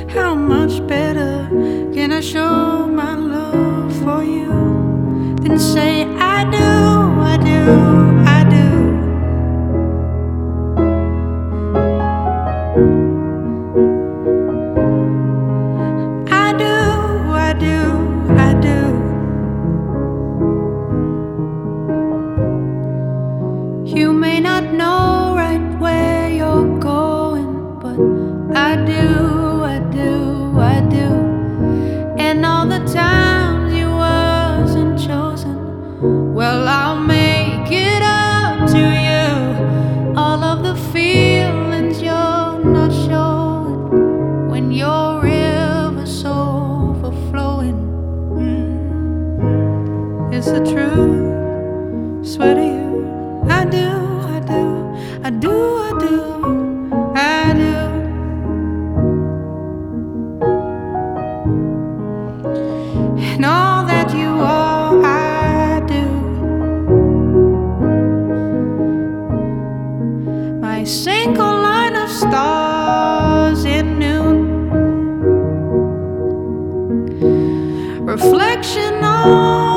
How much better can I show my love for you than say I do, I do, I do. I do, I do, I do. You may not know right where you're going, but I do, I do, I do. And all the times you wasn't chosen, well, I'll make it up to you. All of the feelings you're not showing when your river's overflowing. It's the truth, swear to you. I do, I do, I do, I do, I do. And all that you are, I do. My single line of stars in noon, reflection on